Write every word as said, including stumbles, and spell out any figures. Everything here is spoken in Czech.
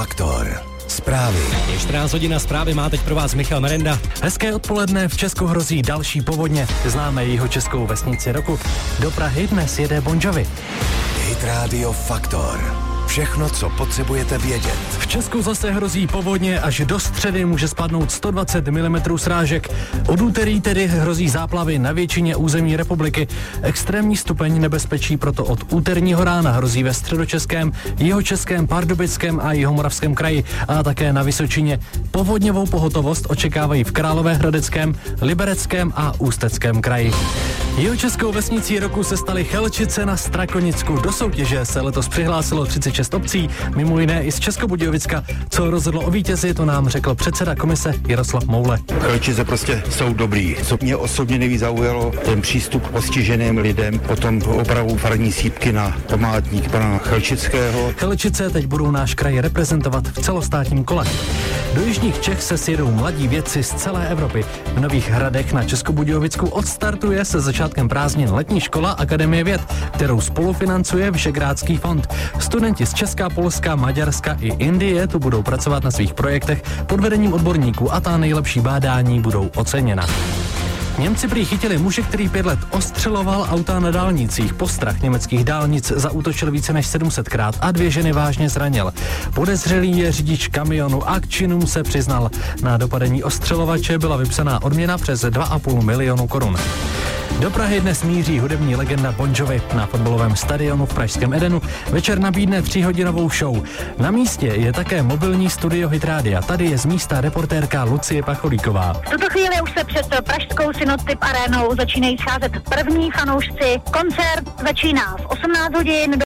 Faktor. Zprávy. Je čtrnáct hodin, zprávy má teď pro vás Michal Merenda. Hezké odpoledne, v Česku hrozí další povodně. Známe jeho českou vesnici roku. Do Prahy dnes jede Bon Jovi. Hit Radio Faktor. Všechno, co potřebujete vědět. V Česku zase hrozí povodně, až do středy může spadnout sto dvacet milimetrů srážek. Od úterý tedy hrozí záplavy na většině území republiky. Extrémní stupeň nebezpečí proto od úterního rána hrozí ve Středočeském, Jihočeském, Pardubickém a Jihomoravském kraji a také na Vysočině. Povodňovou pohotovost očekávají v Královéhradeckém, Libereckém a Ústeckém kraji. Jihočeskou vesnicí roku se staly Chelčice na Strakonicku. Do soutěže se letos přihlásilo třicet šest obcí, mimo jiné i z Českobudějovicka. Co rozhodlo o vítězi, to nám řekl předseda komise Jaroslav Moule. Chelčice prostě jsou dobrý. Co mě osobně nejvíc zaujalo, ten přístup k postiženým lidem, potom opravu farní sýpky na památník pana Chelčického. Chelčice teď budou náš kraj reprezentovat v celostátním kole. Do jižních Čech se sjedou mladí vědci z celé Evropy. V Nových Hradech na Českobudějovicku odstartuje se začátkem prázdnin letní škola Akademie věd, kterou spolufinancuje Visegrádský fond. Studenti z Česka, Polska, Maďarska i Indie tu budou pracovat na svých projektech pod vedením odborníků a ta nejlepší bádání budou oceněna. Němci prý chytili muže, který pět let ostřeloval auta na dálnicích. Postrach německých dálnic zaútočil více než sedm set krát a dvě ženy vážně zranil. Podezřelý je řidič kamionu a k činům se přiznal. Na dopadení ostřelovače byla vypsaná odměna přes dva a půl milionu korun. Do Prahy dnes míří hudební legenda Bon Jovi. Na fotbalovém stadionu v pražském Edenu večer nabídne tříhodinovou show. Na místě je také mobilní studio Hit Rádia. Tady je z místa reportérka Lucie Pacholíková. V tuto chvíli už se před pražskou Synotip arénou začínají scházet první fanoušci. Koncert začíná v osmnáct hodin.